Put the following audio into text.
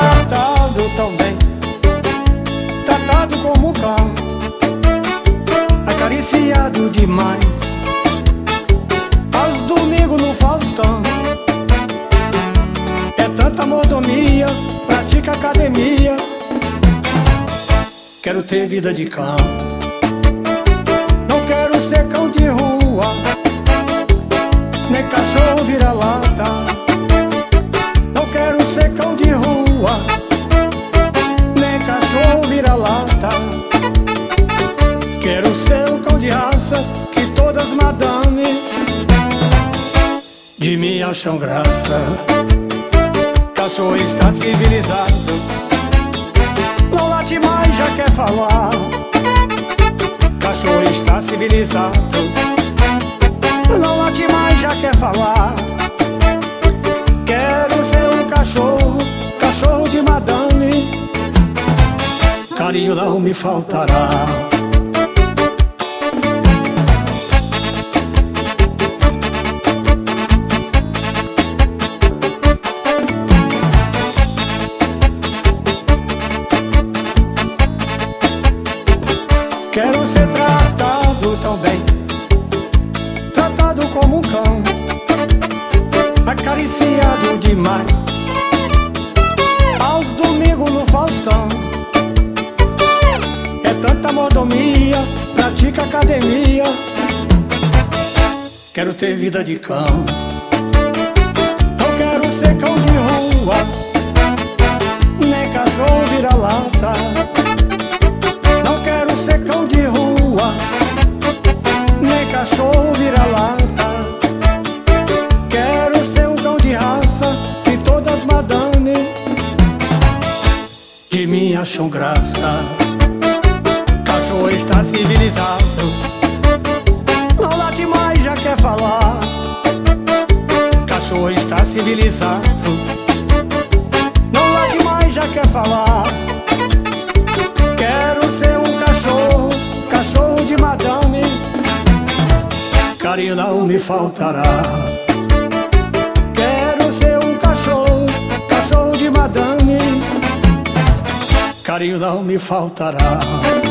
tratado tão bem, tratado como um cão, acariciado demais, aos domingos no Faustão. É tanta mordomia, pratica academia, quero ter vida de cão. Não quero ser cão de rua, nem cachorro vira-lata. Não quero ser cão de rua, nem cachorro vira-lata. Quero ser um cão de raça que todas madames de mim acham graça. Cachorro está civilizado, não late mais, já quer falar. Cachorro está civilizado, não late mais, já quer falar. Quero ser um cachorro, cachorro de madame, carinho não me faltará. Quero ser tratado tão bem, tratado como um cão, acariciado demais, aos domingos no Faustão. É tanta mordomia, pratica academia, quero ter vida de cão. Não quero ser cão de rua, nem cachorro vira-lata. Não quero ser cão de rua, nem cachorro vira-lata. Quero ser um cão de raça que todas madames de mim acham graça. Cachorro está civilizado, não late mais, já quer falar. Cachorro está civilizado, não late mais, já quer falar. Quero ser um cachorro, cachorro de madame, carinho não me faltará. Quero ser um cachorro, cachorro de madame, carinho não me faltará.